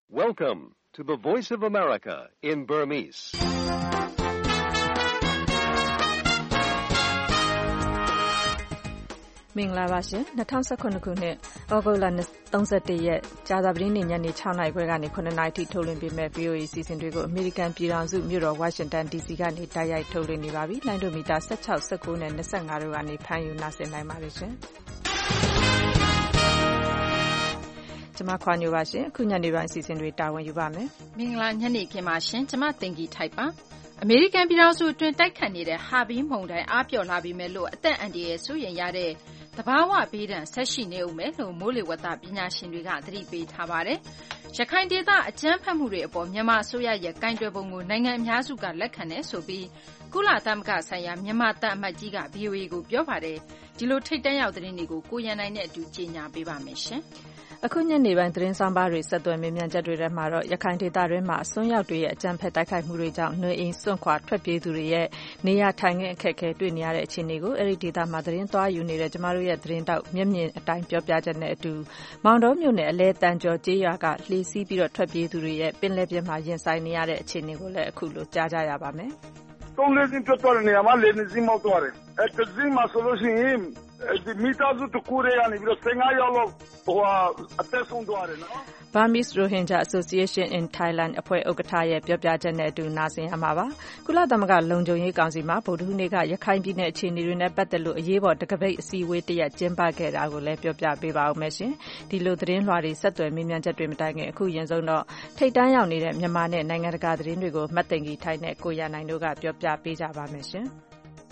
Welcome to the Voice of America in Burmese. ။မင်္ဂလာပါရှင်။2019ခုနှစ်ဩဂုတ်လ31ရက်ကြာသပတေးနေ့ညနေ6နာရီခွဲကနေ9နာရီထိထုတ်လွှင့်ပေးမယ့် VOA စီစဉ်တွေကိုအမေရိကန်ပြည်ထောင်စုမြို့တော် Washington DC ကနေတိုက်ရိုက်ထုတ်လွှင့်နေပါပြီ။လိုင်းဒိုမီတာ16, 19နဲ့25တို့ကနေဖမ်းယူနားဆင်နိုင်ပါတယ်ရှင်။ကျွန်မခွာညိုပါရှင်အခုညနေပိုင်းအစီအစဉ်တွေတာဝန်ယူပါမယ်မင်္ဂလာညနေခင်းပါရှင်ကျွန်မတင်ကြီးထိုက်ပါအမေရိကန်ပြည်ထောင်စုအတွင်းတိုက်ခတ်နေတဲ့ဟာဘီမုန်တိုင်းအားပျော့လာပြီမဲ့လို့အသက်အန္တရာယ်ဆိုရင်ရတဲ့သဘာဝဘေးဒဏ်ဆက်ရှိနေဦးမယ်လို့မိုးလေဝသပညာရှင်တွေကသတိပေးထားပါတယ်ရခိုင်ဒေသအကြမ်းဖက်မှုတွေအပေါ်မြန်မာအစိုးရရဲ့ကန့်ကွက်ပုံကိုနိုင်ငံအများစုကလက်ခံတယ်ဆိုပြီးကုလသမဂ္ဂဆိုင်ရာမြန်မာတပ်အမတ်ကြီးက VOA ကိုပြောပါတယ်ဒီလိုထိတ်တန့်ရောက်တဲ့သတင်းတွေကိုကိုရန်နိုင်နဲ့အတူကြီးညာပေးပါမယ်ရှင်အခုညနေပိုင်းသတင်းဆောင်ပါတွေဆက်သွယ်မေးမြန်းချက်တွေထဲမှာတော့ရခိုင်ဒေသတွင်းမှာအစွန်းရောက်တွေရဲ့အကြမ်းဖက်တိုက်ခိုက်မှုတွေကြောင့်နေအိမ်စွန့်ခွာထွက်ပြေးသူတွေရဲ့နေရာထိုင်ခင်းအခက်အခဲတွေ့နေရတဲ့အခြေအနေကိုအဲ့ဒီဒေသမှာသတင်းသွားယူနေတဲ့ကျမတို့ရဲ့သတင်းတောက်မျက်မြင်အတိုင်းပြောပြချက်နဲ့အတူမောင်တော်မြို့နယ်အလဲတန်ကျော်ကျေးရွာကလှေစီးပြီးတော့ထွက်ပြေးသူတွေရဲ့ပင်လယ်ပြင်မှာရင်ဆိုင်နေရတဲ့အခြေအနေကိုလည်းအခုလိုကြားကြရပါမယ်သုံးလေးစင်းပြတ်သွားတဲ့နေရာမှာလေးစင်းမောက်သွားတယ်။တစ်စင်းမှာဆိုလို့ရှိရင်မိသားစုတစ်ခုတည်းကနေပြီးတော့15ယောက်လောက်အသက်ဆုံးသွားတယ်နော်။ Burmese Rohingya Association in Thailand အဖွဲ့ဥက္ကဋ္ဌရဲ့ပြောပြချက်နဲ့အတူနားဆင်ရမှာပါ။ကုလသမဂ္ဂလုံခြုံရေးကောင်စီမှာဗုဒ္ဓဟူးနေ့ကရခိုင်ပြည်နယ်အခြေအနေတွေနဲ့ပတ်သက်လို့အရေးပေါ်တကပိတ်အစည်းအဝေးတစ်ရပ်ကျင်းပခဲ့တာကိုလည်းပြောပြပေးပါဦးမယ်ရှင်။ဒီလိုသတင်းလွှာတွေဆက်သွယ်မေးမြန်းချက်တွေမတိုင်ခင်အခုရင်ဆုံးတော့ထိတ်တန်းရောက်နေတဲ့မြန်မာနဲ့နိုင်ငံတကာသတင်းတွေကိုမှတ်သိမ်ကြီးထိုင်နဲ့ကိုရန်နိုင်တို့ကပြောပြပေးကြပါမယ်ရှင်။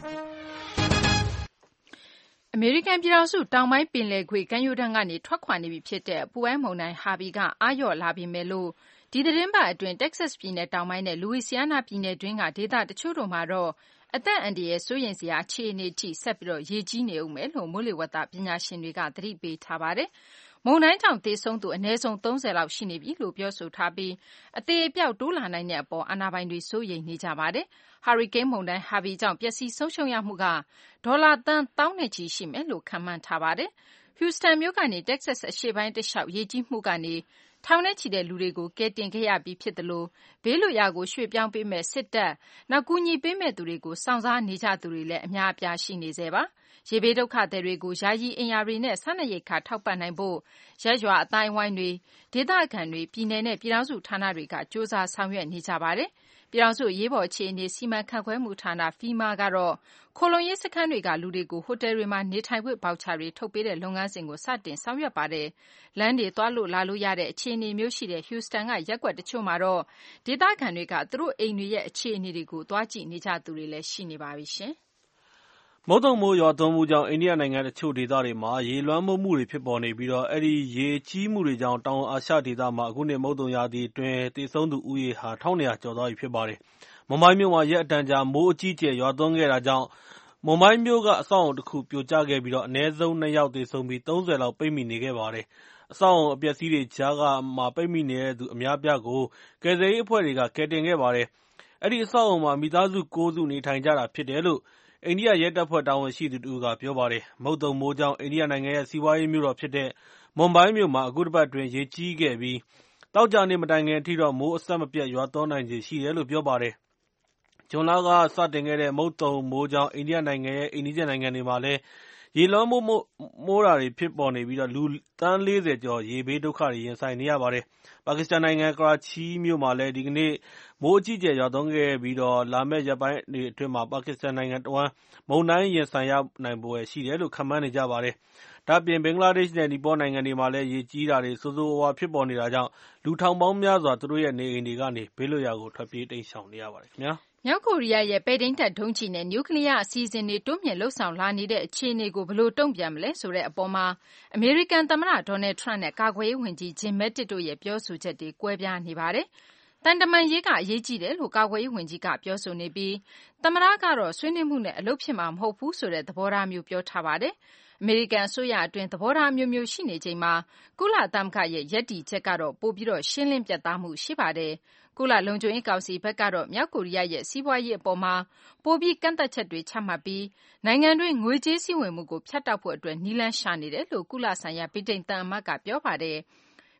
အမေရိကန်ပြည်ထောင်စုတောင်ပိုင်းပင်လယ်ကွေ့ကမ်းရိုးတန်းကနေထွက်ခွာနေပြီဖြစ်တဲ့အပူပိုင်းမုန်တိုင်းဟာဘီကအားလျော့လာပြီမဲ့လို့ဒီသတင်းပတ်အတွင်းတက္ကဆက်ပြည်နယ်တောင်ပိုင်းနဲ့လူဝီစီယာနာပြည်နယ်တွင်းကဒေသတချို့တို့မှာတော့အသက်အန္တရာယ်စိုးရိမ်စရာအခြေအနေထိဆက်ပြီးတော့ရေကြီးနေဦးမယ်လို့မိုးလေဝသပညာရှင်တွေကသတိပေးထားပါတယ်။မုန်တိုင်းကြောင့်သေဆုံးသူအနည်းဆုံး30လောက်ရှိနေပြီလို့ပြောဆိုထားပြီးအသေးအပြောက်တိုးလာနိုင်တဲ့အပေါ်အာဏာပိုင်တွေစိုးရိမ်နေကြပါတယ်။ဟာရီကိန်းမုန်တိုင်းဟာဘီကြောင့်ပျက်စီးဆုံးရှုံးရမှုကဒေါ်လာသန်းသောင်းနဲ့ချီရှိမယ်လို့ခန့်မှန်းထားပါတယ်။ Houston မြို့ကနေ Texas အရှေ့ပိုင်းတလျှောက်ရေကြီးမှုကနေထောင်နဲ့ချီတဲ့လူတွေကိုကယ်တင်ခဲ့ရပြီးဖြစ်သလိုဘေးလွတ်ရာကိုရွှေ့ပြောင်းပေးမဲ့စစ်တပ်နောက်ကူညီပေးမဲ့သူတွေကိုစောင့်စားနေကြသူတွေလည်းအများအပြားရှိနေသေးပါရေဘေးဒုက္ခသည်တွေကိုယာယီအိမ်ယာတွေနဲ့စားနပ်ရိက္ခာထောက်ပံ့နိုင်ဖို့ရက်ရွာအတိုင်းအဝိုင်းတွေဒေသခံတွေပြည်내နဲ့ပြည်ထောင်စုဌာနတွေကစ조사ဆောင်ရွက်နေကြပါတယ်ပြည်ထောင်စုအရေးပေါ်အခြေအနေစီမံခန့်ခွဲမှုဌာန FEMA ကတော့ခိုလုံရေးစခန်းတွေကလူတွေကိုဟိုတယ်တွေမှာနေထိုင်ခွင့်ဗောက်ချာတွေထုတ်ပေးတဲ့လုပ်ငန်းစဉ်ကိုစတင်ဆောင်ရွက်ပါတယ်။လမ်းတွေသွားလို့လာလို့ရတဲ့အခြေအနေမျိုးရှိတဲ့ Houston ကရက်ကွက်တချို့မှာတော့ဒေသခံတွေကသူတို့အိမ်တွေရဲ့အခြေအနေတွေကိုသွားကြည့်နေကြသူတွေလည်းရှိနေပါပြီရှင်။မုတ်သုန်မိုးရွာသွန်းမှုကြောင့်အိန္ဒိယနိုင်ငံတချို့ဒေသတွေမှာရေလွှမ်းမိုးမှုတွေဖြစ်ပေါ်နေပြီးတော့အဲဒီရေကြီးမှုတွေကြောင့်တောင်အာရှဒေသမှာအခုနှစ်မုတ်သုန်ရာသီအတွင်းသေဆုံးသူဦးရေဟာ1200ကျော်သွားပြီဖြစ်ပါတယ်။မွန်ဘိုင်းမြို့မှာရက်အတန်ကြာမိုးအကြီးအကျယ်ရွာသွန်းခဲ့တာကြောင့်မွန်ဘိုင်းမြို့ကအဆောက်အုံတစ်ခုပြိုကျခဲ့ပြီးတော့အနည်းဆုံး2ယောက်သေဆုံးပြီး30လောက်ပိတ်မိနေခဲ့ပါတယ်။အဆောက်အုံအပျက်စီးတွေကြားကမှပိတ်မိနေတဲ့သူအများအပြားကိုကယ်ဆယ်ရေးအဖွဲ့တွေကကယ်တင်ခဲ့ပါတယ်။အဲဒီအဆောက်အုံမှာမိသားစု9စုနေထိုင်ကြတာဖြစ်တယ်လို့အိန္ဒိယရဲတပ်ဖွဲ့တာဝန်ရှိသူတို့ကပြောပါတယ်။မုတ်သုန်မိုးကြောင့်အိန္ဒိယနိုင်ငံရဲ့စီးပွားရေးမြို့တော်ဖြစ်တဲ့မွန်ဘိုင်းမြို့မှာအခုတစ်ပတ်အတွင်းရေကြီးခဲ့ပြီးတောက်ကြနေမတိုင်ခင်အထိတော့မိုးအဆက်မပြတ်ရွာသွန်းနိုင်ခြေရှိတယ်လို့ပြောပါတယ်။ဂျွန်လကစတင်ခဲ့တဲ့မုတ်သုန်မိုးကြောင့်အိန္ဒိယနိုင်ငံရဲ့အိမ်နီးချင်းနိုင်ငံတွေမှာလည်းရေလွှမ်းမိုးတာတွေဖြစ်ပေါ်နေပြီးတော့လူသန်း40ကျော်ရေဘေးဒုက္ခတွေရင်ဆိုင်နေရပါတယ်။ပါကစ္စတန်နိုင်ငံကရာချီမြို့မှာလည်းဒီကနေ့မိုးအကြီးအကျယ်ရွာသွန်းခဲ့ပြီးတော့လာမယ့်ရက်ပိုင်းတွေအတွင်းမှာပါကစ္စတန်နိုင်ငံတဝန်းမုန်တိုင်းရင်ဆိုင်ရနိုင်ပွဲရှိတယ်လို့ခန့်မှန်းနေကြပါတယ်။ဒါ့အပြင်ဘင်္ဂလားဒေ့ရှ်နဲ့နီပေါနိုင်ငံတွေမှာလည်းရေကြီးတာတွေဆိုးဆိုးဝါးဝါးဖြစ်ပေါ်နေတာကြောင့်လူထောင်ပေါင်းများစွာသူတို့ရဲ့နေအိမ်တွေကနေဘေးလွတ်ရာကိုထွက်ပြေးတိမ်းရှောင်နေရပါတယ်ခင်ဗျာ။မြောက်ကိုရီးယားရဲ့ပဲ့ထိန်းတပ်ဒုံးကျည်နဲ့နျူကလ িয়ার အစီအစဉ်တွေတိုးမြင့်လှုပ်ဆောင်လာနေတဲ့အခြေအနေကိုဘယ်လိုတုံ့ပြန်မလဲဆိုတဲ့အပေါ်မှာအမေရိကန်သမ္မတဒေါ်နယ်ထရန့်နဲ့ကာကွယ်ရေးဝန်ကြီးဂျင်မက်တစ်တို့ရဲ့ပြောဆိုချက်တွေကွဲပြားနေပါတယ်။တန်တမန်ရေးကအရေးကြီးတယ်လို့ကာကွယ်ရေးဝန်ကြီးကပြောဆိုနေပြီးသမ္မတကတော့ဆွေးနွေးမှုနဲ့အလုပ်ဖြစ်မှာမဟုတ်ဘူးဆိုတဲ့သဘောထားမျိုးပြောထားပါတယ်။အမေရိကန်အစိုးရအတွင်းသဘောထားမျိုးမျိုးရှိနေချိန်မှာကုလသမဂ္ဂရဲ့ယက်တီချက်ကတော့ပိုပြီးတော့ရှင်းလင်းပြတ်သားမှုရှိပါတယ်။ကုလလုံခြုံရေးကောင်စီဘက်ကတော့မြောက်ကိုရီးယားရဲ့စီးပွားရေးအပေါ်မှာပိုပြီးကန့်သက်ချက်တွေချမှတ်ပြီးနိုင်ငံတွင်းငွေကြေးစည်းဝေးမှုကိုဖြတ်တောက်ဖို့အတွက်နည်းလမ်းရှာနေတယ်လို့ကုလဆိုင်ရာဗြိတိန်သံအမတ်ကပြောပါတယ်။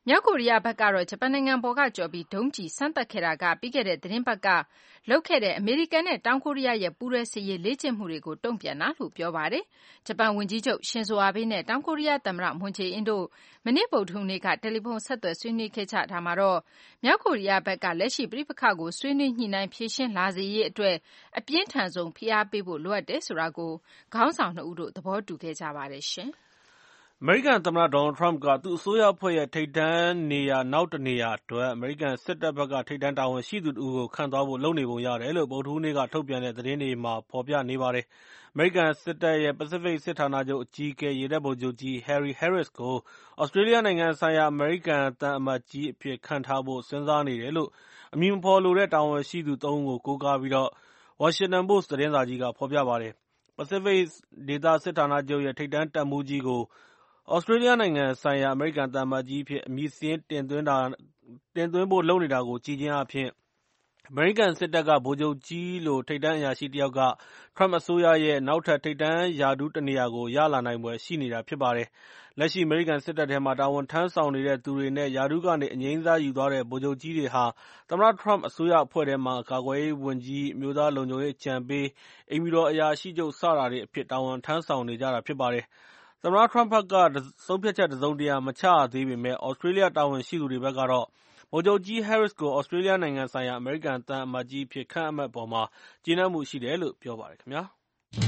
မြောက်ကိုရီးယားဘက်ကတော့ဂျပန်နိုင်ငံပေါ်ကကျော်ပြီးဒုံးကျည်စမ်းသပ်ခဲ့တာကပြီးခဲ့တဲ့သတင်းပတ်ကလုပ်ခဲ့တဲ့အမေရိကန်နဲ့တောင်ကိုရီးယားရဲ့ပူးတွဲစစ်ရေးလေ့ကျင့်မှုတွေကိုတုံ့ပြန်တာလို့ပြောပါတယ်။ဂျပန်ဝန်ကြီးချုပ်ရှင်ဇိုအာဘေးနဲ့တောင်ကိုရီးယားသမ္မတမွန်ဂျေအင်းတို့မနေ့ဗုဒ္ဓဟူးနေ့ကတယ်လီဖုန်းဆက်သွယ်ဆွေးနွေးခဲ့ကြတာမှာတော့မြောက်ကိုရီးယားဘက်ကလက်ရှိပဋိပက္ခကိုဆွေးနွေးညှိနှိုင်းဖြေရှင်းလာစေရေးအတွက်အပြင်းထန်ဆုံးဖိအားပေးဖို့လိုအပ်တယ်ဆိုတာကိုခေါင်းဆောင်နှစ်ဦးတို့သဘောတူခဲ့ကြပါတယ်ရှင်။အမေရိကန်သမ္မတဒေါ်နယ်ထရမ့်ကသူ့အစိုးရအဖွဲ့ရဲ့ထိပ်တန်းနေရာနောက်တနေရာအတွက်အမေရိကန်စစ်တပ်ဘက်ကထိပ်တန်းတာဝန်ရှိသူတဦးကိုခန့်သွားဖို့လုပ်နေပုံရတယ်လို့ဗုဒ္ဓဟူးနေ့ကထုတ်ပြန်တဲ့သတင်းတွေမှာဖော်ပြနေပါတယ်။အမေရိကန်စစ်တပ်ရဲ့ပစိဖိတ်စစ်ဌာနချုပ်အကြီးအကဲရေတပ်ဗိုလ်ချုပ်ကြီး Harry Harris ကိုသြစတြေးလျနိုင်ငံဆိုင်ရာအမေရိကန်သံအမတ်ကြီးအဖြစ်ခန့်ထားဖို့စဉ်းစားနေတယ်လို့အမည်မဖော်လိုတဲ့တာဝန်ရှိသူ၃ဦးကိုကိုးကားပြီးWashington Post သတင်းစာကြီးကဖော်ပြပါတယ်။ပစိဖိတ်ဒေသစစ်ဌာနချုပ်ရဲ့ထိပ်တန်းတပ်မှူးကြီးကိုသြစတြေးလျနိုင်ငံဆိုင်ရာအမေရိကန်သံအမတ်ကြီးအဖြစ်အမည်စာရင်းတင်သွင်းဖို့လုပ်နေတာကိုကြည့်ခြင်းအားဖြင့်အမေရိကန်စစ်တပ်ကဗိုလ်ချုပ်ကြီးလိုထိပ်တန်းအရာရှိတယောက်ကထရမ့်အစိုးရရဲ့နောက်ထပ်ထိပ်တန်းရာထူးတနေရာကိုရလာနိုင်ဖွယ်ရှိနေတာဖြစ်ပါတယ်။လက်ရှိအမေရိကန်စစ်တပ်ထဲမှာတာဝန်ထမ်းဆောင်နေတဲ့သူတွေနဲ့ရာထူးကနေအငြိမ်းစားယူသွားတဲ့ဗိုလ်ချုပ်ကြီးတွေဟာသမ္မတထရမ့်အစိုးရအဖွဲ့ထဲမှာကာကွယ်ရေးဝန်ကြီး၊အမျိုးသားလုံခြုံရေးအကြံပေး၊အိမ်ဖြူတော်အရာရှိချုပ်စတာတွေအဖြစ်တာဝန်ထမ်းဆောင်နေကြတာဖြစ်ပါတယ်။သမ္မတထရမ့်ဘက်ကဆုံးဖြတ်ချက်တစုံတရာမချရသေးပေမဲ့သြစတြေးလျတာဝန်ရှိသူတွေဘက်ကတော့ဗိုလ်ချုပ်ကြီး Harris ကိုသြစတြေးလျနိုင်ငံဆိုင်ရာအမေရိကန်သံအမတ်ကြီးအဖြစ်ခန့်အပ်မယ့်အပေါ်မှာကျေနပ်မှုရှိတယ်လို့ပြောပါတယ်ခင်ဗျာ။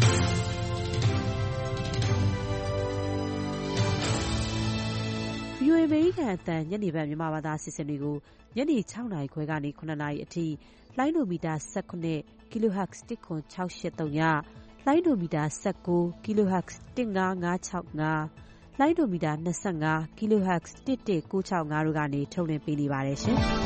VOA အမေရိကန်အသံညနေပိုင်းမြန်မာဘာသာအစီအစဉ်တွေကိုညနေ 6 နာရီခွဲကနေ 9 နာရီအထိလိုင်းဒိုမီတာ 19 kHz 10683ညလိုင်းဒိုမီတာ 19 kHz 15565လိုင်းဒိုမီတာ 25 kHz 11965တို့ကနေထုတ်လွှင့်ပေးနေပါတယ်ရှင်။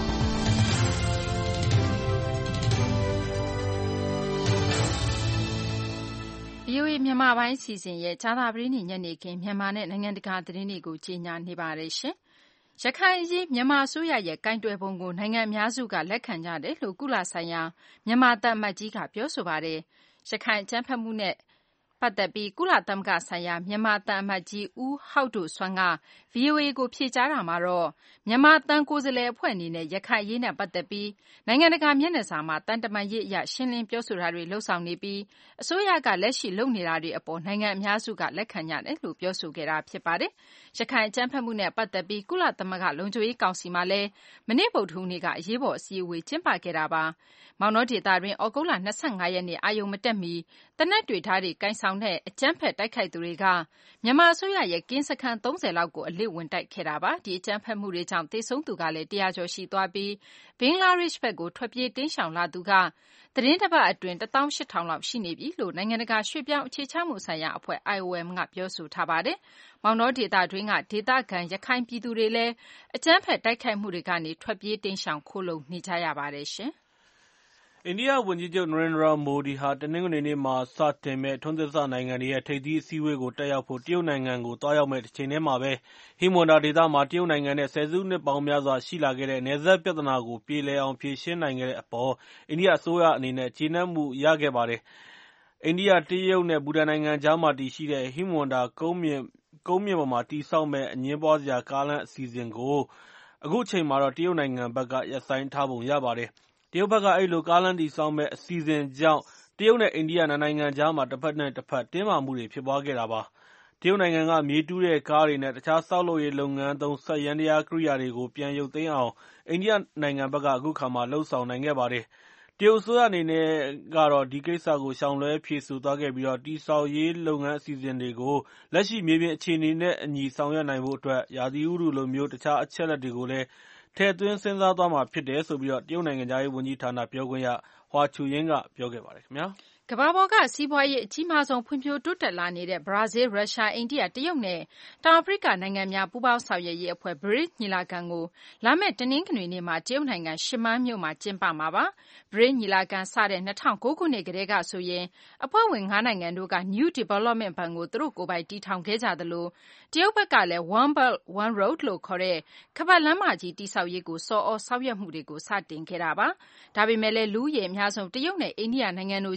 VOA မြန်မာပိုင်းအစီအစဉ်ရဲ့ကြာသပတေးနေ့ညနေခင်းမြန်မာနဲ့နိုင်ငံတကာသတင်းတွေကိုကြီးညာနေပါတယ်ရှင်။ရခိုင်အရေးမြန်မာအစိုးရရဲ့ကိုင်တွယ်ပုံကိုနိုင်ငံအများစုကလက်ခံကြတယ်လို့ကုလဆိုင်ရာမြန်မာသံအမတ်ကြီးကပြောဆိုပါတယ်။ရခိုင်အကြမ်းဖက်မှုနဲ့ပတ်သက်ပြီးကုလသမဂ္ဂဆိုင်ရာမြန်မာသံအမတ်ကြီးဦးဟောက်ဒိုဆွမ်းက VOA ကိုဖြေကြားတာမှာတော့မြန်မာသံကိုယ်စားလှယ်အဖွဲ့အနေနဲ့ရခိုင်အရေးနဲ့ပတ်သက်ပြီးနိုင်ငံတကာမျက်နှာစာမှာသံတမန်ရေးအရရှင်းလင်းပြောဆိုတာတွေလုပ်ဆောင်နေပြီးအစိုးရကလက်ရှိလုပ်နေတာတွေအပေါ်နိုင်ငံအများစုကလက်ခံကြတယ်လို့ပြောဆိုခဲ့တာဖြစ်ပါတယ်။ရခိုင်အကြမ်းဖက်မှုနဲ့ပတ်သက်ပြီးကုလသမဂ္ဂလုံခြုံရေးကောင်စီမှာလည်းမနေ့ဗုဒ္ဓဟူးနေ့ကအရေးပေါ်အစည်းအဝေးကျင်းပခဲ့တာပါ။မောင်တောဒေသတွင်ဩဂုတ်လ25ရက်နေ့အာရုံမတက်မီတနက်တွေဓာတ်တွေကိုင်ဆောင်တဲ့အကြမ်းဖက်တိုက်ခိုက်သူတွေကမြန်မာအစိုးရရဲ့ကင်းစခန်း30လောက်ကိုအလစ်ဝင်တိုက်ခဲ့တာပါ။ဒီအကြမ်းဖက်မှုတွေကြောင့်သေဆုံးသူကလည်း100ကျော်ရှိသွားပြီးဘင်္ဂလားဒေ့ရှ်ဘက်ကိုထွက်ပြေးတိမ်းရှောင်လာသူကသတင်းတစ်ပတ်အတွင်း 18000 လောက်ရှိနေပြီလို့နိုင်ငံတကာရွှေ့ပြောင်းအခြေချမှုဆိုင်ရာအဖွဲ့ IOM ကပြောဆိုထားပါတယ်။မောင်တောဒေသတွင်းကဒေသခံရခိုင်ပြည်သူတွေလည်းအကြမ်းဖက်တိုက်ခိုက်မှုတွေကနေထွက်ပြေးတိမ်းရှောင်ခိုလှုံနေကြရပါတယ်ရှင်။အိန္ဒိယဝန်ကြီးချုပ်နရိန္ဒရာမိုဒီဟာတနင်္ဂနွေနေ့မှာစတင်မယ့်ထွန်းသစ်စနိုင်ငံတွေရဲ့ထိပ်သီးအစည်းအဝေးကိုတက်ရောက်ဖို့တရုတ်နိုင်ငံကိုသွားရောက်မယ့်တစ်ချိန်တည်းမှာပဲဟိမဝန္တာဒေသမှာတရုတ်နိုင်ငံနဲ့ဆယ်စုနှစ်ပေါင်းများစွာရှိလာခဲ့တဲ့နယ်စပ်ပြဿနာကိုပြေလည်အောင်ဖြေရှင်းနိုင်ခဲ့တဲ့အပေါ်အိန္ဒိယအစိုးရအနေနဲ့ကျေနပ်မှုရခဲ့ပါတယ်။အိန္ဒိယ၊တရုတ်နဲ့ဘူတန်နိုင်ငံကြားမှာတည်ရှိတဲ့ဟိမဝန္တာကုန်းမြင့်ပေါ်မှာတည်ဆောက်မယ့်အငြင်းပွားစရာကားလမ်းအစီအစဉ်ကိုအခုချိန်မှာတော့တရုတ်နိုင်ငံဘက်ကရပ်ဆိုင်းထားပုံရပါတယ်။တရုတ်ဘက်ကအဲဒီလိုကားလမ်းတည်ဆောက်မယ့်အစီအစဉ်ကြောင့်တရုတ်နဲ့အိန္ဒိယနှစ်နိုင်ငံကြားမှာတစ်ဖက်နဲ့တစ်ဖက်တင်းမာမှုတွေဖြစ်ပွားခဲ့တာပါ။တရုတ်နိုင်ငံကမြေတူးတဲ့ကားတွေနဲ့တခြားဆောက်လုပ်ရေးလုပ်ငန်းသုံးစက်ယန္တရားကိရိယာတွေကိုပြန်ရုပ်သိမ်းအောင်အိန္ဒိယနိုင်ငံဘက်ကအခုခါမှာလုပ်ဆောင်နိုင်ခဲ့ပါတယ်။တရုတ်အစိုးရအနေနဲ့ကတော့ဒီကိစ္စကိုရှောင်လွှဲဖြေဆိုသွားခဲ့ပြီးတည်ဆောက်ရေးလုပ်ငန်းအစီအစဉ်တွေကိုလက်ရှိမြေပြင်အခြေအနေနဲ့အညီဆောင်ရွက်နိုင်ဖို့အတွက်ရာသီဥတုလိုမျိုးတခြားအချက်အလက်တွေကိုလည်းထည့်သွင်းစဉ်းစားသွားမှာဖြစ်တယ်လို့တရုတ်နိုင်ငံခြားရေးဝန်ကြီးဌာနပြောခွင့်ရဟွာချူယင်းကပြောခဲ့ပါတယ်ခင်ဗျာ။ကမ္ဘာပေါ်ကစီးပွားရေးအကြီးမားဆုံးဖွံ့ဖြိုးတိုးတက်လာနေတဲ့ဘရာဇီး၊ရုရှား၊အိန္ဒိယ၊တရုတ်နဲ့တောင်အာဖရိကနိုင်ငံများပူးပေါင်းဆောင်ရွက်ရေးအဖွဲ့ BRICS ညီလာခံကိုလာမယ့်တနင်္ဂနွေနေ့မှာတရုတ်နိုင်ငံရှမန်းမြို့မှာကျင်းပမှာပါ။ BRICS ညီလာခံစတဲ့2009ခုနှစ်ကတည်းကဆိုရင်အဖွဲ့ဝင်5နိုင်ငံတို့က New Development ဘဏ်ကိုသူတို့ကိုယ်ပိုင်တည်ထောင်ခဲ့ကြသလိုတရုတ်ဘက်ကလည်း One Belt One Road လို့ခေါ်တဲ့ခါးပတ်လမ်းမကြီးတည်ဆောက်ရေးကိုဆော်ဩဆောင်ရွက်မှုတွေကိုစတင်ခဲ့တာပါ။ဒါပေမဲ့လည်းလူဦးရေအများဆုံးတရုတ်နဲ့အိန္ဒိယနိုင်ငံတို့ကြား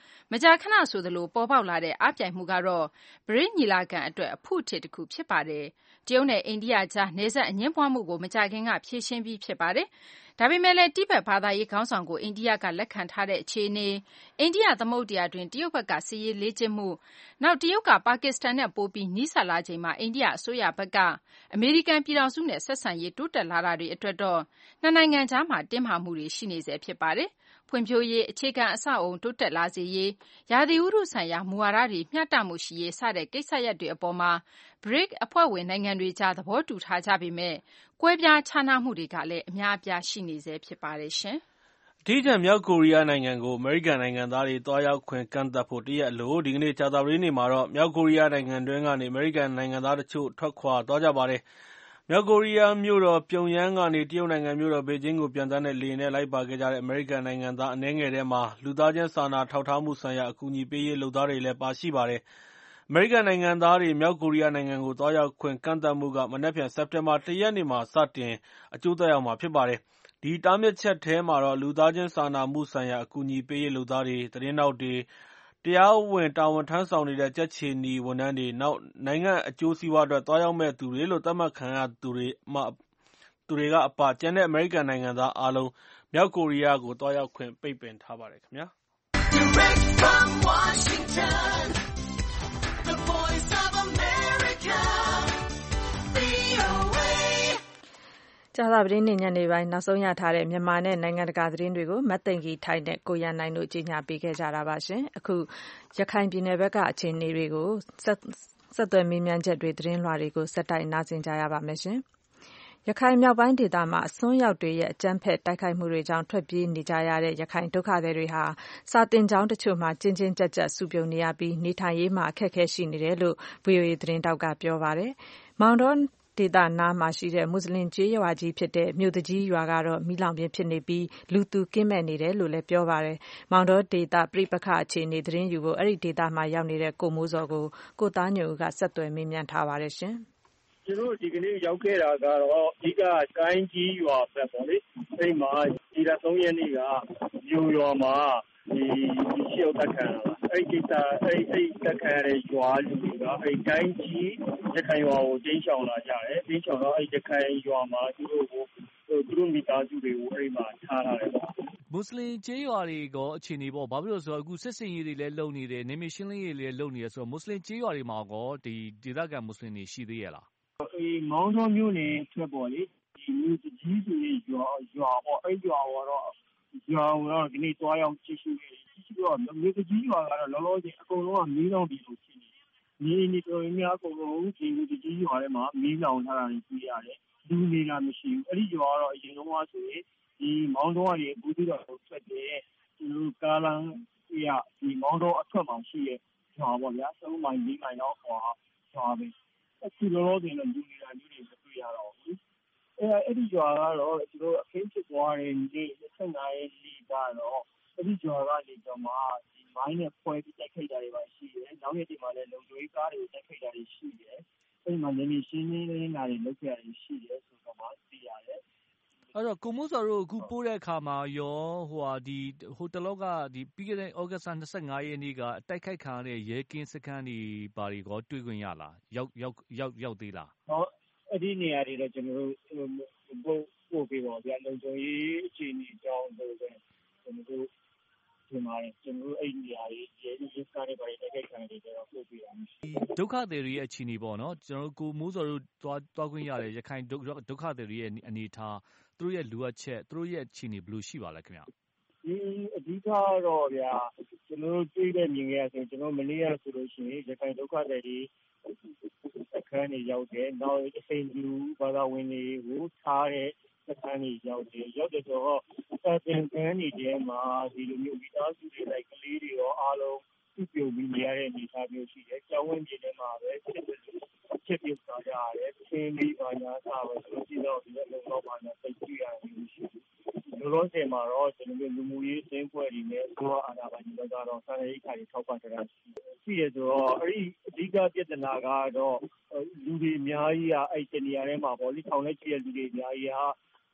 မကြာခဏဆိုသလိုပေါ်ပေါက်လာတဲ့အားပြိုင်မှုကတော့ပရိညီလာခံအတွက်အဖုအထစ်တစ်ခုဖြစ်ပါတယ်။တရုတ်နဲ့အိန္ဒိယကြားနယ်စပ်အငြင်းပွားမှုကိုမကြာခင်ကဖြေရှင်းပြီးဖြစ်ပါတယ်။ဒါပေမဲ့လည်းတိဘက်ဘာသာရေးခေါင်းဆောင်ကိုအိန္ဒိယကလက်ခံထားတဲ့အခြေအနေ၊အိန္ဒိယသမုဒ္ဒရာတွင်တရုတ်ဘက်ကစစ်ရေးလေ့ကျင့်မှု၊နောက်တရုတ်ကပါကစ္စတန်နဲ့ပိုပြီးနီးစပ်လာချိန်မှာအိန္ဒိယအစိုးရဘက်ကအမေရိကန်ပြည်ထောင်စုနဲ့ဆက်ဆံရေးတိုးတက်လာတာတွေအတွက်တော့နှစ်နိုင်ငံကြားမှာတင်းမာမှုတွေရှိနေဆဲဖြစ်ပါတယ်။ဖွံ့ဖြိုးရေး၊အခြေခံအဆောက်အအုံတိုးတက်လာစေရေး၊ရာသီဥတုဆိုင်ရာမူဝါဒတွေမျှတမှုရှိရေးစတဲ့ကိစ္စရပ်တွေအပေါ်မှာ BRICS အဖွဲ့ဝင်နိုင်ငံတွေကြားသဘောတူထားကြပေမဲ့ကွဲပြားခြားနားမှုတွေကလည်းအများအပြားရှိနေဆဲဖြစ်ပါတယ်။အထီးကျန်မြောက်ကိုရီးယားနိုင်ငံကိုအမေရိကန်နိုင်ငံသားတွေသွားရောက်ခွင့်ကန့်သတ်ဖို့တရက်အလိုဒီကနေ့ကြာသပတေးနေ့မှာတော့မြောက်ကိုရီးယားနိုင်ငံတွင်းကနေအမေရိကန်နိုင်ငံသားတချို့ထွက်ခွာသွားကြပါတယ်။မြောက်ကိုရီးယားမြို့တော်ပြုံယမ်းကနေတရုတ်နိုင်ငံမြို့တော်ဘေကျင်းကိုပျံသန်းတဲ့လေယာဉ်နဲ့လိုက်ပါခဲ့ကြတဲ့အမေရိကန်နိုင်ငံသားအနည်းငယ်ထဲမှာလူသားချင်းစာနာထောက်ထားမှုဆိုင်ရာအကူအညီပေးရေးလုပ်သားတွေလည်းပါရှိပါတယ်။အမေရိကန်နိုင်ငံသားတွေမြောက်ကိုရီးယားနိုင်ငံကိုသွားရောက်ခွင့်ကန့်သတ်မှုကမနက်ဖြန်စက်တင်ဘာ1 ရက်နေ့မှာစတင်အကျိုးသက်ရောက်မှာဖြစ်ပါတယ်။ဒီတားမြစ်ချက်ထဲမှာတော့လူသားချင်းစာနာမှုဆိုင်ရာအကူအညီပေးရေးလုပ်သားတွေ၊သတင်းထောက်တွေ၊တရားဝင်တာဝန်ထမ်းဆောင်နေတဲ့ကြက်ခြေနီဝန်ထမ်းတွေ၊နောက်နိုင်ငံအကျိုးစီးပွားအတွက်သွားရောက်မယ့်သူတွေလို့သတ်မှတ်ခံရသူတွေကအပကျန်တဲ့အမေရိကန်နိုင်ငံသားအားလုံးမြောက်ကိုရီးယားကိုသွားရောက်ခွင့်ပိတ်ပင်ထားပါတယ်ခင်ဗျာ။ Direct from Washington, the voice of America, VOA. ကြာသပတေးနေ့ညနေပိုင်းနောက်ဆုံးရထားတဲ့မြန်မာနဲ့နိုင်ငံတကာသတင်းတွေကိုမသိင်္ဂီထိုက်နဲ့ကိုရန်နိုင်တို့ကြီးညာပေးခဲ့ကြတာပါရှင်။အခုရခိုင်ပြည်နယ်ဘက်ကအခြေအနေတွေကိုဆက်သွယ်မေးမြန်းချက်တွေသတင်းလွှာတွေကိုဆက်တိုက်နားဆင်ကြရပါမယ်ရှင်။ရခိုင်မြောက်ပိုင်းဒေသမှာအစွန်းရောက်တွေရဲ့အကြမ်းဖက်တိုက်ခိုက်မှုတွေကြောင့်ထွက်ပြေးနေကြရတဲ့ရခိုင်ဒုက္ခသည်တွေဟာစာသင်ကျောင်းတချို့မှာကျဉ်းကျဉ်းကြပ်ကြပ်စုပြုံနေရပြီးနေထိုင်ရေးမှာအခက်အခဲရှိနေတယ်လို့ VOA သတင်းတောက်ကပြောပါတယ်။မောင်တောဒေသနားမှာရှိတဲ့မွတ်စလင်ကျေးရွာကြီးဖြစ်တဲ့မြို့သူကြီးရွာကတော့မီးလောင်ပြင်ဖြစ်နေပြီးလူသူကင်းမဲ့နေတယ်လို့လည်းပြောပါတယ်။မောင်တောဒေသပြိပခအခြေအနေသတင်းယူဖို့အဲ့ဒီဒေသမှာရောက်နေတဲ့ကိုမိုးစောကိုကိုသားညွန့်ဦးကဆက်သွယ်မေးမြန်းထားပါတယ်ရှင်။ကျွန်တော်ဒီကနေ့ရောက်ခဲ့တာကတော့အဓိကကိုင်းကြီးရွာပဲပေါ့လေအဲ့မှာဒီလ3ရက်နေ့ကမြို့ရွာမှာဒီရှေ့တက်ခံရတာအဲ့ဒီတက်ခံရတဲ့ရွာလူတွေကအဲ့ကိုင်းကြီးရခိုင်ရွာကိုတင်းချောင်လာကြတယ်တင်းချောင်တော့အဲ့ရခိုင်ရွာမှာသူတို့မိသားစုတွေကိုအဲ့မှာထားထားတယ်ပေါ့မွတ်စလင်ကျေးရွာတွေကောအခြေအနေပေါ့ဘာဖြစ်လို့ဆိုတော့အခုစစ်စင်ရေးတွေလည်းလုပ်နေတယ်နေမရှင်းလင်းရေးတွေလည်းလုပ်နေတယ်ဆိုတော့မွတ်စလင်ကျေးရွာတွေမှာကောဒီဒေသခံမွတ်စလင်တွေရှိသေးရဲ့လားမောင်တော်မျိုးနဲ့ထွက်ပေါ်လေဒီမြို့ကြီးဆိုရင်ရွာပေါ့အဲ့ရွာကတော့ဒီနေ့တွားရောက်ကြည့်ရှုတော့မြို့ကြီးရွာကတော့လောလောဆယ်အကုန်လုံးကမီးလောင်ပြီးလို့ရှိနေနေတော်ရင်းများအကုန်လုံးဒီမြို့ကြီးရွာထဲမှာမီးလောင်ထားတာကိုတွေ့ရတယ်လူနေတာမရှိဘူးအဲ့ဒီရွာကတော့အရင်ကဆိုရင်ဒီမောင်တော်ကနေဘူးသီးတော်ကိုထွက်တဲ့ဒီကားလမ်းရဒီမောင်တော်အထွက်မှာရှိတဲ့ရွာပေါ့ဗျာ3မိုင်4မိုင်လောက်ရွာပဲအခုလောလောဆယ်တော့လူနေတာမျိုးတွေမတွေ့ရတော့ဘူးအဲ့ဒီရွာကတော့ကျွန်တော်အခင်းဖြစ်သွားတဲ့နေ့25ရက်နေ့ကတော့အဲ့ဒီရွာကနေတော့မှဒီမိုင်းနဲ့ဖွဲပြီးတိုက်ခိုက်တာတွေပါရှိတယ်နောက်ရက်ဒီမှာလည်းလုံခြုံရေးကားတွေတိုက်ခိုက်တာတွေရှိတယ်အဲ့မှာနေရှင်းနေတာတွေလုပ်ကြတာရှိတယ်ဆိုတော့မှသိရတယ်အဲ့တော့ကိုမိုးစောတို့အခုပို့တဲ့အခါမှာရောဟိုတလောကဒီပြီးခဲ့တဲ့ဩဂတ်စ်25ရက်နေ့ကအတိုက်ခိုက်ခံရတဲ့ရဲကင်းစခန်းတွေဘာတွေကောတွေ့ခွင့်ရလားရောက်သေးလားဟောအဲ့ဒီနေရာတွေတော့ကျွန်တော်တို့ပို့ပေးပါဗျာလုံခြုံရေးအခြေအနေကြောင်းဆိုတော့ကျွန်တော်တို့ဒီမှာကျွန်တော်တို့အဲ့ဒီနေရာတွေရဲကင်းစခန်းတွေဘာတွေတိုက်ခိုက်ခံရတယ်တော့ပို့ပေးပါမယ်ဒုက္ခသည်တွေရဲ့အခြေအနေပေါ့နော်ကျွန်တော်တို့ကိုမိုးစောတို့သွားခွင့်ရတယ်ရခိုင်ဒုက္ခသည်တွေရဲ့အနေထားသူတို့ရဲ့လိုအပ်ချက်သူတို့ရဲ့အခြေအနေဘယ်လိုရှိပါလဲခင်ဗျဒီအဓိကတော့ဗျာကျွန်တော်တို့တွေ့တဲ့မြင်ခဲ့ရဆိုကျွန်တော်မနေ့ကဆိုလို့ရှိရင်ရခိုင်ဒုက္ခသည်တွေအခန်းတွေရောက်တယ်နောက်အစိမ်းလူဘာသာဝင်တွေကိုထားတဲ့အခန်းတွေရောက်တယ်ဆိုတော့စာသင်ခန်းတွေထဲမှာဒီလိုမျိုးမိသားစုတွေလိုက်ကလေးတွေရောအားလုံးပြုတ်ပြီးနေရတဲ့အနေအထားမျိုးရှိတယ်ကျောင်းဝင်ပြည်ထဲမှာပဲဖြစ်ပြုတ်သွားကြရတယ်သင်ပြီးပါညာစားပဲဆိုကြည့်တော့ဒီလိုတော့ပါညာသိကြည့်ရတယ်ရှိတယ်လောလောဆယ်မှာတော့ကျွန်တော်တို့လူမှုရေးအသင်းအဖွဲ့တွေနဲ့ကိုယ်အာဏာပိုင်တွေကတော့စာရေးခါတွေထောက်ပံ့ကြတာရှိတယ်ဆိုတော့အဲ့ဒီအဓိကပြဿနာကတော့လူတွေအများကြီးအဲ့ဒီနေရာထဲမှာပေါ့လေထောင်နဲ့ချီတဲ့လူတွေအများကြီး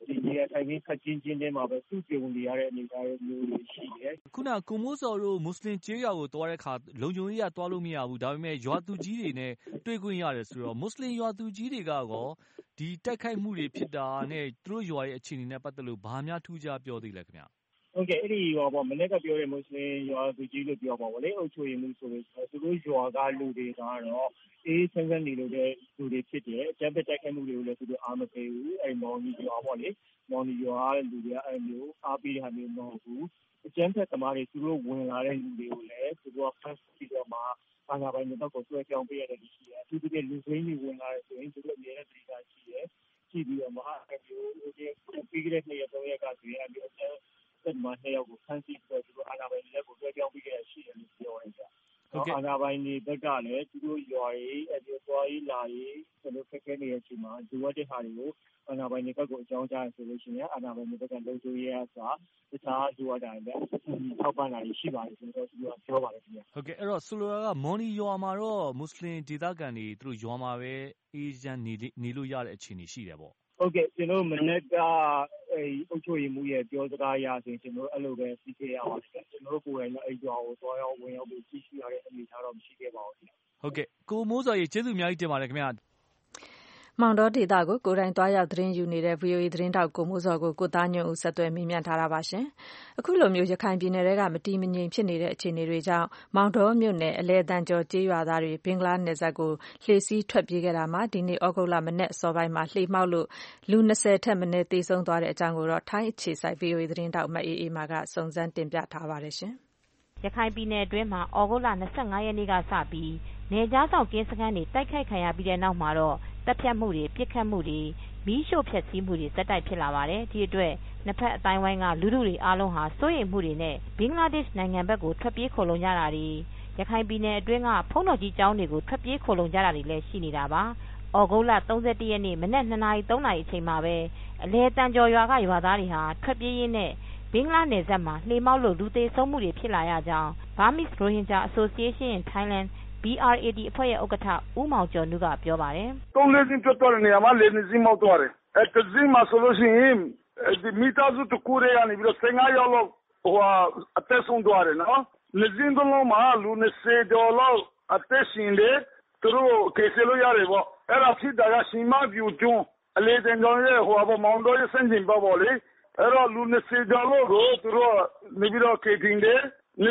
ဒီရထိုင်ပြီးခက်ချင်းတဲ့မှာပဲသူ့ပြုံနေရတဲ့အနေအထားမျိုးတွေရှိတယ်။ခုနကိုမိုးစောတို့မွတ်စလင်ကျေးရွာကိုသွားတဲ့အခါလုံခြုံရေးကသွားလို့မရဘူးဒါပေမဲ့ရွာသူကြီးတွေနဲ့တွေ့ခွင့်ရတယ်ဆိုတော့မွတ်စလင်ရွာသူကြီးတွေကရောဒီတိုက်ခိုက်မှုတွေဖြစ်တာနဲ့သူတို့ရွာရဲ့အခြေအနေနဲ့ပတ်သက်လို့ဘာများထူးခြားပြောသေးလဲခင်ဗျဟုတ်ကဲ့အဲ့ဒီရွာပေါ့မနေ့ကပြောတဲ့မွတ်စလင်ရွာသူကြီးလို့ပြောပါဘောလေအုပ်ချုပ်ရေးမှုဆိုလို့သူတို့ရွာကလူတွေကတော့အေးဆန်းဆန်းနေလို့တဲ့လူတွေဖြစ်တယ်အကြမ်းဖက်တိုက်ခိုက်မှုတွေကိုလည်းသူတို့အားမပေးဘူးအဲ့မောင်ကြီးရွာပေါ့လေမောင်ကြီးရွာတဲ့လူတွေကအဲ့မျိုးအားပေးတာမျိုးမဟုတ်ဘူးအကြမ်းဖက်သမားတွေသူတို့ဝင်လာတဲ့လူတွေကိုလည်းသူတို့ဖမ်းဆီးတော့မှဘာသာပိုင်းတော့ကိုဆွဲပြောင်းပေးရတဲ့ရှိတယ်အထူးသဖြင့်လူစိမ်းတွေဝင်လာတဲ့ဆိုရင်သူတို့အမြဲတမ်းသိတာရှိတယ်ရှိပြီးတော့မှအဲ့မျိုးပြီးကြတဲ့နေ့ရက်3ရက်ကဆိုရင်အဲ့မျိုးဆက်မှ2ယောက်ကိုဖမ်းဆီးပြီးတော့သူတို့အာဏာပိုင်တွေလက်ကိုဆွဲပြောင်းပေးရရှိတယ်လို့ပြောရတယ်ကြာအာဏာပိုင်တွေဘက်ကလည်းသူတို့ရွာရေးအဲ့ဒီသွားရေးလာရေးဆိုလို့ခက်ခဲနေတဲ့အချိန်မှာဒီဝတ်တဲ့ဟာတွေကိုအာဏာပိုင်တွေဘက်ကိုအကြောင်းကြားရဆိုလို့ရှိရင်အာဏာပိုင်တွေဘက်ကလုံခြုံရေးအစားတခြားဒီဝတ်တိုင်းလည်းထောက်ပံ့တာရှိပါတယ်ဆိုတော့သူကပြောပါတယ်ခင်ဗျဟုတ်ကဲ့အဲ့တော့ဆိုလိုတာကမော်နီရွာမှာတော့မွတ်စလင်ဒေသခံတွေသူတို့ရွာမှာပဲအေးချမ်းနေလို့ရတဲ့အခြေအနေရှိတယ်ပေါ့ဟုတ်ကဲ့ကျွန်တော်မနေ့ကအဲ့အုပ်ချုပ်ရေးမှုရဲ့ပြောစကားအရဆိုရင်ကျွန်တော်အဲ့လိုပဲသိခဲ့ရပါတယ်ကျွန်တော်ကိုယ်တိုင်လည်းအဲ့ရွာကိုသွားရောက်ဝင်ရောက်ပြီးကြည့်ရှုရတဲ့အနေအထားတော့မရှိခဲ့ပါဘူးဟုတ်ကဲ့ကိုမိုးစော်ကြီးကျေးဇူးအများကြီးတင်ပါတယ်ခင်ဗျာမောင်တော်ဒေသကိုကိုယ်တိုင်သွားရောက်သတင်းယူနေတဲ့ VOA သတင်းတောက်ကိုမိုးစော်ကိုကိုသားညွန့်ဦးဆက်သွယ်မေးမြန်းထားတာပါရှင်။အခုလိုမျိုးရခိုင်ပြည်နယ်တွေကမတည်မငြိမ်ဖြစ်နေတဲ့အခြေအနေတွေကြောင့်မောင်တော်မြို့နယ်အလဲတန်းကျော်ကျေးရွာသားတွေဘင်္ဂလားနယ်စပ်ကိုလှေစီးထွက်ပြေးခဲ့တာမှာဒီနေ့ဩဂုတ်လမနေ့စောပိုင်းမှာလှေမှောက်လို့လူ20ထက်မနည်းသေဆုံးသွားတဲ့အကြောင်းကိုတော့ထိုင်းအခြေစိုက် VOA သတင်းတောက်မအေးအေးမာကစုံစမ်းတင်ပြထားပါတယ်ရှင်။ရခိုင်ပြည်နယ်အတွင်းမှာဩဂုတ်လ25ရက်နေ့ကစပြီးနေကြားဆောင်ကင်းစခန်းတွေတိုက်ခိုက်ခံရပြီးတဲ့နောက်မှာတော့တပ်ဖြတ်မှုတွေပြစ်ခတ်မှုတွေမီးရှို့ဖျက်ဆီးမှုတွေစက်တိုက်ဖြစ်လာပါတယ်ဒီအတွက်နှစ်ဖက်အတိုင်းဝိုင်းကလူထုတွေအားလုံးဟာစိုးရိမ်မှုတွေနဲ့ဘင်္ဂလားဒေ့ရှ်နိုင်ငံဘက်ကိုထွက်ပြေးခိုလုံကြတာတွေရခိုင်ပြည်နယ်အတွင်းကဖုံးတော်ကြီးကျောင်းတွေကိုထွက်ပြေးခိုလုံကြတာတွေလည်းရှိနေတာပါဩဂုတ်လ31ရက်နေ့မနက်2နာရီ3နာရီအချိန်မှာပဲအလဲတန်းကျော်ရွာကရွာသားတွေဟာထွက်ပြေးရင်းနဲ့ဘင်္ဂလားနယ်စပ်မှာလှေမောက်လို့လူသေးဆုံးမှုတွေဖြစ်လာရကြောင်း Burmese Rohingya Association in Thailand BRAD အဖွဲ့ရဲ့ဥက္ကဋ္ဌဦးမောင်ကျော်နုကပြောပါတယ်။3-4စင်းပြတ်သွားတဲ့နေရာမှာလေနေစင်းမောက်သွားတယ်။အဲ့တစင်းမှာဆိုလို့ရှိရင်ဒီမီတာစုတကူတွေကနေပြီးတော့15ရောက်လောက်အသက်ဆုံးသွားတယ်နော်။နေစင်းလုံးမှာလူ20ကျော်လောက်အသက်ရှင်တယ်သူတို့ကေဆယ်လို့ရတယ်ပေါ့။အဲ့ဒါဖြစ်တာကရှင်မပြူကျွန်းအလေတင်ကြောင်ရဲ့မောင်တော်ရဲ့စင်ကျင်ပေါ့လေ။အဲ့တော့လူ20ကျော်လောက်ကိုသူတို့နေပြီးတော့ကေတင်တယ်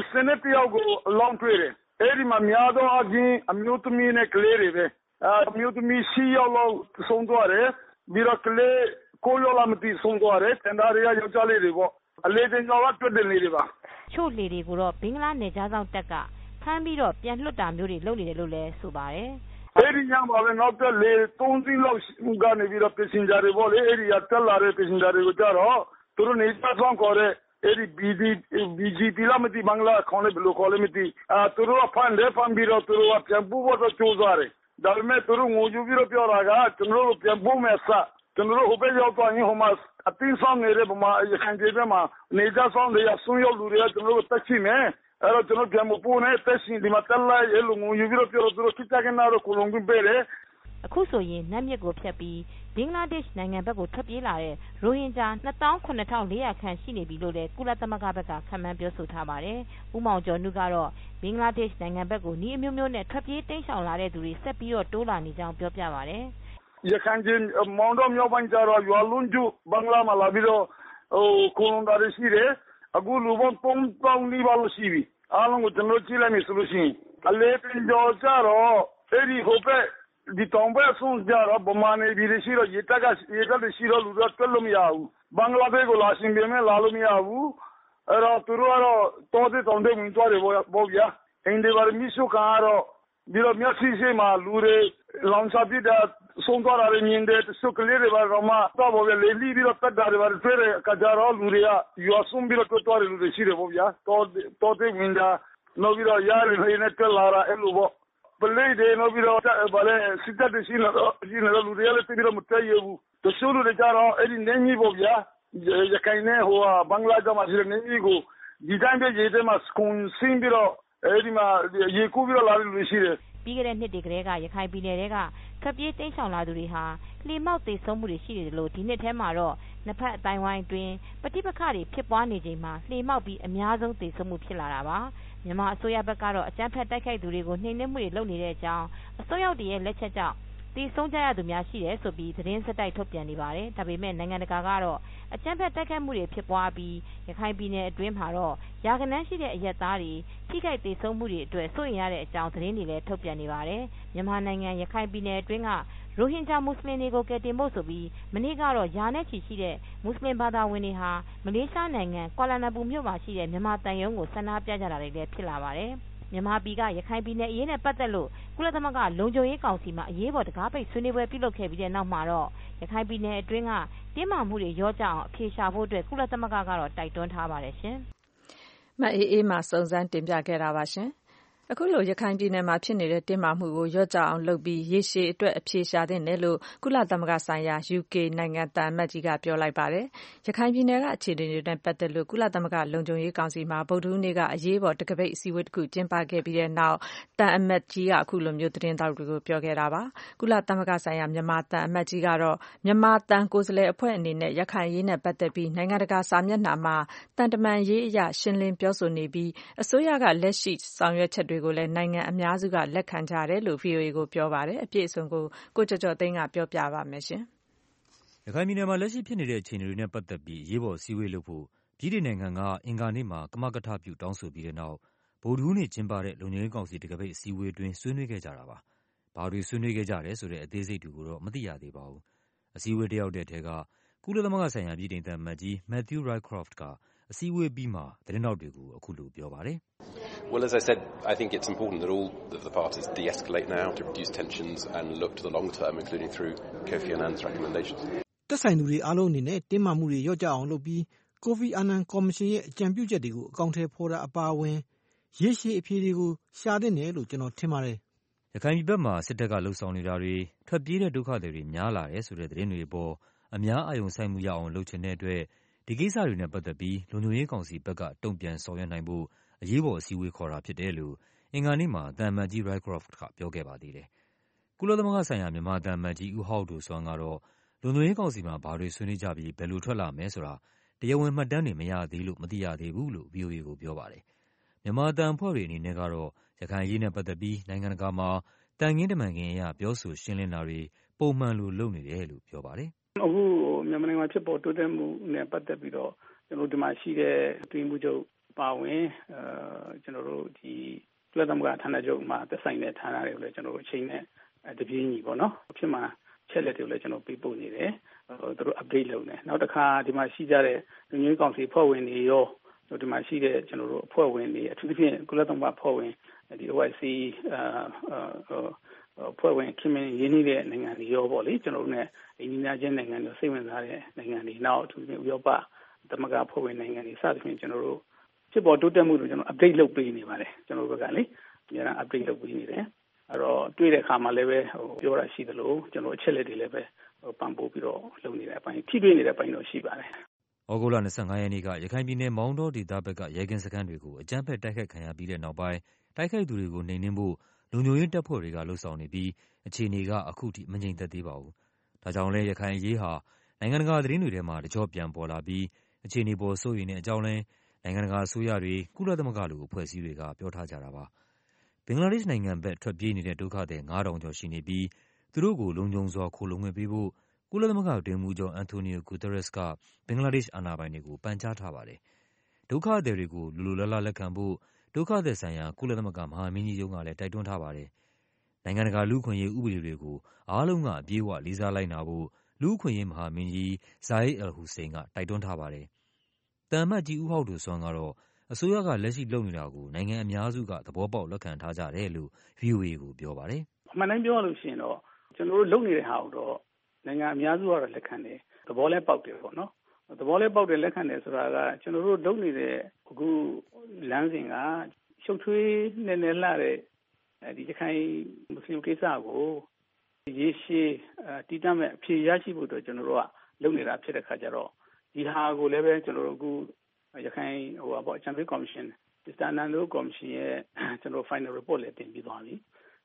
20ယောက်ကိုအလောင်းတွေ့တယ်အဲ့ဒီမှာများသောအားဖြင့်အမျိုးသမီးနဲ့ကလေးတွေပဲအမျိုးသမီး10ယောက်လောက်ဆုံးသွားတယ်ပြီးတော့ကလေး9ယောက်လောက်မသိဆုံးသွားတယ်တန်တာတွေကယောက်ျားလေးတွေပေါ့အလေးတင်ကြောင်ကတွေ့တယ်နေတွေပါချို့လေတွေကိုတော့ဘင်္ဂလားနယ်ခြားဆောင်တပ်ကဖမ်းပြီးတော့ပြန်လွှတ်တာမျိုးတွေလုပ်နေတယ်လို့လည်းဆိုပါတယ်အဲ့ဒီညမှာပဲနောက်တက်လေ3စီးလောက်ကနေပြီးတော့ပစ္စင်ဂျာတွေပေါ့လေအဲ့ဒီကတက်လာတဲ့ပစ္စင်ဂျာတွေကိုကြတော့သူတို့နေသားဆောင်ခေါ်တဲ့အဲ့ဒီ BGP လာမသိဘင်္ဂလားခေါ်လေဘယ်လိုခေါ်လဲမသိသူတို့ဖမ်းပြီးတော့သူတို့ပြန်ပို့ဖို့တော့ကြိုးစားတယ်ဒါပေမဲ့သူတို့ငိုကြည့်ပြီးတော့ပြောတာကကျွန်တော်တို့ပြန်ပို့မယ်ဆက်ကျွန်တော်တို့ဟိုဘက်ရောက်သွားရင်ဟိုမှာအတင်းဆောင်နေတဲ့ဗမာရခိုင်ပြည်နယ်မှာနေကြဆောင်တွေအဆွေရောက်လူတွေကကျွန်တော်တို့တက်ချိမယ်အဲ့တော့ကျွန်တော်ပြန်မပို့နဲ့တက်ရှင်ဒီမှာတက်လိုက်အဲ့လိုငိုကြည့်ပြီးတော့ပြောတော့သူတို့ခိတကနာတော့ကိုလုံးကွင်းပေးတယ်အခုဆိုရင်နတ်မြစ်ကိုဖြတ်ပြီးဘင်္ဂလားဒေ့ရှ်နိုင်ငံဘက်ကိုထွက်ပြေးလာတဲ့ရိုဟင်ဂျာ28400ခန့်ရှိနေပြီလို့လည်းကုလသမဂ္ဂဘက်ကခန့်မှန်းပြောဆိုထားပါတယ်။ဦးမောင်ကျော်နုကတော့ဘင်္ဂလားဒေ့ရှ်နိုင်ငံဘက်ကိုဤအမျိုးမျိုးနဲ့ထွက်ပြေးတိမ်းရှောင်လာတဲ့သူတွေဆက်ပြီးတော့တိုးလာနေကြောင်းပြောပြပါတယ်။ရခိုင်ပြည်မောင်တော်မြောက်ပိုင်းကျတော့ရွာလုံးကျဘင်္ဂလားမှာလာပြီးတော့ကိုလွန်တာရှိတယ်။အခုလူပေါင်း3000နီးပါးလို့ရှိပြီ။အားလုံးကိုကျွန်တော်ကြည့်လိုက်မယ်ဆိုလို့ရှိရင်အလေးတင်ကြော်ကြတော့အဲ့ဒီဟိုဘက်ဒီတောင်ဘက်ဆုံးကြတော့ဗမာနေပြည်ရှိတော့ရေတက်ရှိတော့လူတော့တွက်လို့မရဘူးဘင်္ဂလားဒေ့ရှ်ကိုလာရှင်ပြန်လာလို့မရဘူးအဲ့တော့သူတို့ကတော့တောတဲ့တောင်တဲ့ဝင်သွားတယ်ပေါ့ဗျာအင်းဒီဘာမီရှုခံတော့ဒီလိုမျက်စိရှိမှလူတွေလောင်စာပြတာဆုံးသွားတာမြင်တဲ့စုကလေးတွေကတော့မှတော့ဘောလေလီပြီးတော့တက်တာတွေတွေ့တဲ့အခါကျတော့လူတွေကရွာဆုံးပြီးတော့တွတ်သွားတယ်လူတွေရှိတယ်ပေါ့ဗျာတောတဲ့ဝင်တာနောက်ပြီးတော့ရားတွေနဲ့တက်လာတာအဲ့လိုပေါ့ပလေးတွေနောက်ပြီးတော့ဗလဲစစ်တပ်တွေရှိနေတော့လူတွေလည်းပြီးတော့မတည့်ရဘူးတချို့လူတွေကြတော့အဲ့ဒီနေကြီးပေါ့ဗျာရခိုင်နဲ့ဟိုဘင်္ဂလားဒေ့ရှ်မှာရှိတဲ့နေကြီးကိုဒီတိုင်းပဲရေးတယ်မှာစကွန်စင်းပြီးတော့အဲ့ဒီမှာရေကူးပြီးတော့လာတဲ့လူတွေရှိတယ်ဘပြီးခဲ့တဲ့နှစ်တွေကတည်းကရခိုင်ပြည်နယ်ကထွက်ပြေးတိမ်းရှောင်လာသူတွေဟာလှေမှောက်သေဆုံးမှုတွေရှိနေတယ်လို့ဒီနှစ်ထဲမှာတော့နှစ်ဖက်အတိုင်းဝိုင်းအတွင်းပဋိပက္ခတွေဖြစ်ပွားနေချိန်မှာလှေမှောက်ပြီးအများဆုံးသေဆုံးမှုဖြစ်လာတာပါမြန်မာအစိုးရဘက်ကတော့အကြမ်းဖက်တိုက်ခိုက်သူတွေကိုနှိမ်နင်းမှုတွေလုပ်နေတဲ့အကြောင်းအစိုးရတွေရဲ့လက်ချက်ကြောင့်သေဆုံးကြရသူများရှိတယ်ဆိုပြီးသတင်းစက်တိုက်ထုတ်ပြန်နေပါတယ်ဒါပေမဲ့နိုင်ငံတကာကတော့အကြမ်းဖက်တိုက်ခိုက်မှုတွေဖြစ်ပွားပြီးရခိုင်ပြည်နယ်အတွင်းမှာတော့ရာဂဏန်းရှိတဲ့အရက်သားတွေထိခိုက်သေဆုံးမှုတွေအတွက်စိုးရိမ်ရတဲ့အကြောင်းသတင်းတွေလည်းထုတ်ပြန်နေပါတယ်မြန်မာနိုင်ငံရခိုင်ပြည်နယ်အတွင်းကရိုဟင်ဂျာမွတ်စလင်တွေကိုကယ်တင်ဖို့ဆိုပြီးမနေ့ကတော့ရာနဲ့ချီရှိတဲ့မွတ်စလင်ဘာသာဝင်တွေဟာမလေးရှားနိုင်ငံကွာလာလမ်ပူမြို့မှာရှိတဲ့မြန်မာတန်ရုံးကိုဆန္ဒပြကြတာတွေလည်းဖြစ်လာပါတယ်မြန်မာပြည်ကရခိုင်ပြည်နယ်အရေးနဲ့ပတ်သက်လို့ကုလသမဂ္ဂလုံခြုံရေးကောင်စီမှာအရေးပေါ်တကားပိတ်ဆွေးနွေးပွဲပြုလုပ်ခဲ့ပြီးတဲ့နောက်မှာတော့ရခိုင်ပြည်နယ်အတွင်းကတင်းမာမှုတွေလျော့ကျအောင်အဖြေရှာဖို့အတွက်ကုလသမဂ္ဂကတော့တိုက်တွန်းထားပါတယ်ရှင်။မအေးမာစုံစမ်းတင်ပြခဲ့တာပါရှင်။အခုလိုရခိုင်ပြည်နယ်မှာဖြစ်နေတဲ့တင်းမာမှုကိုလျော့ကျအောင်လုပ်ပြီးရေရှည်အတွက်အဖြေရှာသင့်တယ်လို့ကုလသမဂ္ဂဆိုင်ရာ UK နိုင်ငံသံအမတ်ကြီးကပြောလိုက်ပါတယ်။ရခိုင်ပြည်နယ်ကအခြေအနေတွေနဲ့ပတ်သက်လို့ကုလသမဂ္ဂလုံခြုံရေးကောင်စီမှာဗုဒ္ဓဟူးနေ့ကအရေးပေါ်တံခါးပိတ်အစည်းအဝေးတစ်ခုကျင်းပခဲ့ပြီးတဲ့နောက်သံအမတ်ကြီးကအခုလိုမျိုးသတင်းထောက်တွေကိုပြောခဲ့တာပါ။ကုလသမဂ္ဂဆိုင်ရာမြန်မာသံအမတ်ကြီးကတော့မြန်မာသံကိုယ်စားလှယ်အဖွဲ့အနေနဲ့ရခိုင်ရေးနဲ့ပတ်သက်ပြီးနိုင်ငံတကာစာမျက်နှာမှာတန်တမန်ရေးအရရှင်းလင်းပြောဆိုနေပြီးအစိုးရကလက်ရှိဆောင်ရွက်ချက်တွေကိုလည်းနိုင်ငံအများစုကလက်ခံကြတယ်လို့ VOA ကိုပြောပါတယ်။အပြည့်အစုံကိုကျော်ကျော်သိန်းကပြောပြပါမယ်ရှင်။ရခိုင်ပြည်နယ်မှာလက်ရှိဖြစ်နေတဲ့အခြေအနေတွေနဲ့ပတ်သက်ပြီးအရေးပေါ်အစည်းအဝေးလုပ်ဖို့ဗြိတိန်နိုင်ငံကအင်္ဂါနေ့မှာကမကထပြုတောင်းဆိုပြီးတဲ့နောက်ဗုဒ္ဓဟူးနေ့ကျင်းပတဲ့လုံခြုံရေးကောင်စီတံခါးပိတ်အစည်းအဝေးအတွင်းဆွေးနွေးခဲ့ကြတာပါ။ဘာတွေဆွေးနွေးခဲ့ကြတယ်ဆိုတဲ့အသေးစိတ်တွေကိုတော့မသိရသေးပါဘူး။အစည်းအဝေးတက်ရောက်တဲ့အထက်ကကုလသမဂ္ဂဆိုင်ရာဗြိတိန်သံအမတ်ကြီး Matthew Rycroft ကအစည်းအဝေးပြီးမှသတင်းထောက်တွေကိုအခုလိုပြောပါတယ်။ Well, as I said, I think it's important that all of the parties de-escalate now to reduce tensions and look to the long term, including through Kofi Annan's recommendations. သက်ဆိုင်သူတွေအားလုံးအနေနဲ့တင်းမာမှုတွေလျော့ကျအောင်လုပ်ပြီးကိုဖီအာနန်ကော်မရှင်ရဲ့အကြံပြုချက်တွေကိုအကောင်အထည်ဖော်တာအပါအဝင်ရေရှည်အဖြေတွေကိုရှာသင့်တယ်လို့ကျွန်တော်ထင်ပါတယ်။ရခိုင်ပြည်ဘက်မှာစစ်တပ်ကလှုပ်ဆောင်နေတာတွေထွက်ပြေးတဲ့ဒုက္ခသည်တွေများလာတယ်ဆိုတဲ့သတင်းတွေအပေါ်အများအာရုံစိုက်မှုရအောင်လုပ်ချင်တဲ့အတွက်ဒီကိစ္စတွေနဲ့ပတ်သက်ပြီးလုံခြုံရေးကောင်စီဘက်ကတုံ့ပြန်ဆောင်ရွက်နိုင်ဖို့အရေးပေါ်အစည်းအဝေးခေါ်တာဖြစ်တယ်လို့အင်္ဂါနေ့မှာသံအမတ်ကြီး Rycroft ကပြောခဲ့ပါသေးတယ်။ကုလသမဂ္ဂဆိုင်ရာမြန်မာသံအမတ်ကြီးဦးဟောက်ဒိုဆွမ်းကတော့လုံခြုံရေးကောင်စီမှာဘာတွေဆွေးနွေးကြပြီးဘယ်လိုထွက်လာမယ်ဆိုတာတရားဝင်မှတ်တမ်းတွေမရသေးလို့မသိရသေးဘူးလို့ VOA ကိုပြောပါတယ်။မြန်မာသံအဖွဲ့တွေအနေနဲ့ကတော့ရခိုင်ရေးနဲ့ပတ်သက်ပြီးနိုင်ငံတကာမှာတန်ခင်းတမန်ခင်းအရပြောဆိုရှင်းလင်းတာတွေပုံမှန်လိုလုပ်နေတယ်လို့ပြောပါတယ်။အခုမြန်မာနိုင်ငံမှာဖြစ်ပေါ်တိုးတက်မှုနဲ့ပတ်သက်ပြီးတော့ကျွန်တော်ဒီမှာရှိတဲ့အတွင်းမှုချုပ်ပါဝင်ကျွန်တော်တို့ဒီကုလသမဂ္ဂဌာနချုပ်မှာသက်ဆိုင်တဲ့ဌာနတွေကိုလည်းကျွန်တော်တို့အချိန်နဲ့တပြေးညီပေါ့နော်ဖြစ်မှာချက်လက်တွေကိုလည်းကျွန်တော်ပေးပို့နေတယ်သူတို့ update လုပ်နေနောက်တစ်ခါဒီမှာရှိကြတဲ့လူမျိုးကောင်စီဖွဲ့ဝင်တွေရောဒီမှာရှိတဲ့ကျွန်တော်တို့အဖွဲ့ဝင်တွေအထူးသဖြင့်ကုလသမဂ္ဂဖွဲ့ဝင်ဒီ OIC ဖွဲ့ဝင်ခင်မင်းရင်းနှီးတဲ့နိုင်ငံတွေရောပေါ့လေကျွန်တော်တို့ ਨੇ အင်းညာချင်းနိုင်ငံတွေစိတ်ဝင်စားတဲ့နိုင်ငံတွေနောက်အထူးသဖြင့်ဥရောပသမဂ္ဂဖွဲ့ဝင်နိုင်ငံတွေစသဖြင့်ကျွန်တော်တို့ဖြစ်ပေါ်တိုးတက်မှုတွေကျွန်တော် update လုပ်ပေးနေပါတယ်ကျွန်တော်တို့ဘက်ကလေအများအား update လုပ်ပေးနေတယ်အဲ့တော့တွေ့တဲ့အခါမှာလည်းပဲပြောတာရှိသလိုကျွန်တော်အချက်လက်တွေလည်းပဲပံ့ပိုးပြီးတော့လုပ်နေတဲ့အပိုင်းထိတွေ့နေတဲ့အပိုင်းတော့ရှိပါတယ်။ဩဂုတ်လ25ရက်နေ့ကရခိုင်ပြည်နယ်မောင်းတောဒေသဘက်ကရဲကင်းစခန်းတွေကိုအကြမ်းဖက်တိုက်ခိုက်ခံရပြီးတဲ့နောက်ပိုင်းတိုက်ခိုက်သူတွေကိုနှိမ်နင်းဖို့လုံခြုံရေးတပ်ဖွဲ့တွေကလှုံ့ဆော်နေပြီးအခြေအနေကအခုထိမငြိမ်သက်သေးပါဘူး။ဒါကြောင့်လဲရခိုင်အရေးဟာနိုင်ငံတကာသတင်းတွေထဲမှာတကြော့ပြန်ပေါ်လာပြီးအခြေအနေပေါ်စိုးရိမ်တဲ့အကြောင်းလဲနိုင်ငံတကာအစိုးရတွေကုလသမဂ္ဂလိုအဖွဲ့အစည်းတွေကပြောထားကြတာပါ။ဘင်္ဂလားဒေ့ရှ်နိုင်ငံဘက်ထွက်ပြေးနေတဲ့ဒုက္ခသည် 9,000 ကျော်ရှိနေပြီးသူတို့ကိုလုံခြုံစွာခိုလှုံခွင့်ပေးဖို့ကုလသမဂ္ဂအတွင်းရေးမှူးချုပ် Antonio Guterres ကဘင်္ဂလားဒေ့ရှ်အာဏာပိုင်တွေကိုပန်ကြားထားပါတယ်။ဒုက္ခသည်တွေကိုလိုလိုလားလားလက်ခံဖို့ဒုက္ခသည်ဆိုင်ရာကုလသမဂ္ဂမဟာမင်းကြီးရုံးကလည်းတိုက်တွန်းထားပါတယ်။နိုင်ငံတကာလူ့အခွင့်အရေးဥပဒေတွေကိုအားလုံးကအပြည့်အဝလေးစားလိုက်နာဖို့လူ့အခွင့်အရေးမဟာမင်းကြီး Zeid al-Hussein ကတိုက်တွန်းထားပါတယ်။သံအမတ်ကြီးဦးဟောက်ဒိုဆွမ်းကတော့အစိုးရကလက်ရှိလုပ်နေတာကိုနိုင်ငံအများစုကသဘောပေါက်လက်ခံထားကြတယ်လို့ VOA ကိုပြောပါတယ်။အမှန်တမ်းပြောရလို့ရှိရင်တော့ကျွန်တော်တို့လုပ်နေတဲ့ဟာကိုတော့နိုင်ငံအများစုကတော့လက်ခံတယ်သဘောလဲပေါက်တယ်ပေါ့နော်သဘောလဲပေါက်တယ်လက်ခံတယ်ဆိုတာကကျွန်တော်တို့လုပ်နေတဲ့အခုလမ်းစဉ်ကရှုပ်ထွေးနေနေလာတဲ့ဒီရခိုင်မွတ်စလင်ကိစ္စကိုရေရှည်တည်တံ့မဲ့အဖြေရရှိဖို့အတွက်ကျွန်တော်တို့ကလုပ်နေတာဖြစ်တဲ့ခါကျတော့ဒီဟာကိုလည်းပဲကျွန်တော်တို့အခုရခိုင်အချမ်းဖက်ကော်မရှင်စတန်နန်ဒိုကော်မရှင်ရဲ့ကျွန်တော် final report လည်းတင်ပြီးသွားပြီ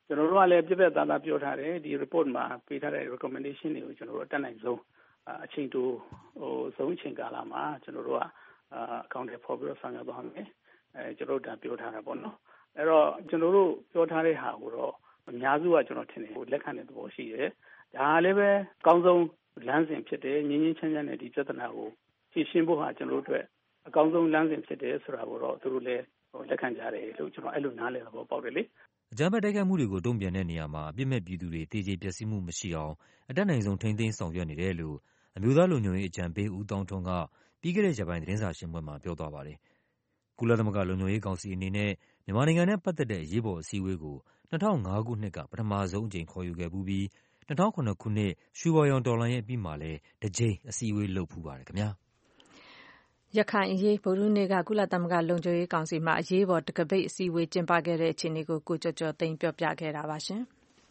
ကျွန်တော်တို့ကလည်းပြပြသားသားပြောထားတယ်ဒီ report မှာပေးထားတဲ့ recommendation တွေကိုကျွန်တော်တို့အတက်နိုင်ဆုံးအချိန်တိုဆုံးအချိန်ကာလမှာကျွန်တော်တို့ကအကောင့်တွေဖော်ပြီးတော့ဆောင်ရွက်သွားမယ်ကျွန်တော်တို့ဒါပြောထားတာပေါ့နော်အဲ့တော့ကျွန်တော်တို့ပြောထားတဲ့ဟာကိုတော့အများစုကကျွန်တော်ထင်တယ်လက်ခံတဲ့သဘောရှိတယ်ဒါလည်းပဲအကောင်းဆုံးလမ်းစဉ်ဖြစ်တယ်ငြင်းငြင်းချမ်းချမ်းနဲ့ဒီပြဿနာကိုဖြေရှင်းဖို့ဟာကျွန်တော်တို့အတွက်အကောင်းဆုံးလမ်းစဉ်ဖြစ်တယ်ဆိုတာကိုတော့သူတို့လည်းလက်ခံကြတယ်လို့ကျွန်တော်အဲ့လိုနားလည်တော့ပေါက်တယ်လေအကြမ်းဖက်တိုက်ခိုက်မှုတွေကိုတုံ့ပြန်တဲ့နေရာမှာအပြစ်မဲ့ပြည်သူတွေသေကျေပျက်စီးမှုမရှိအောင်အတတ်နိုင်ဆုံးထိန်းသိမ်းဆောင်ရွက်နေတယ်လို့အမျိုးသားလုံခြုံရေးအကြံပေးဦးသောင်းထွန်းကပြီးခဲ့တဲ့ရက်ပိုင်းသတင်းစာရှင်းပွဲမှာပြောသွားပါတယ်။ကုလသမဂ္ဂလုံခြုံရေးကောင်စီအနေနဲ့မြန်မာနိုင်ငံနဲ့ပတ်သက်တဲ့အရေးပေါ်အစည်းအဝေးကို2005ခုနှစ်ကပထမဆုံးအကြိမ်ခေါ်ယူခဲ့ပြီး2009ခုနှစ်ရွှေဝါရောင်တော်လှန်ရေးအပြီးမှာလည်းတစ်ကြိမ်အစည်းအဝေးလုပ်ဖူးပါတယ်ခင်ဗျာရခိုင်အရေးဗုဒ္ဓနေ့ကကုလသမဂ္ဂလုံခြုံရေးကောင်စီမှာအရေးပေါ်တကပိတ်အစည်းအဝေးကျင်းပခဲ့တဲ့အခြေအနေကိုကိုကျော်ကျော်သိန်းပြောပြခဲ့တာပါရှင်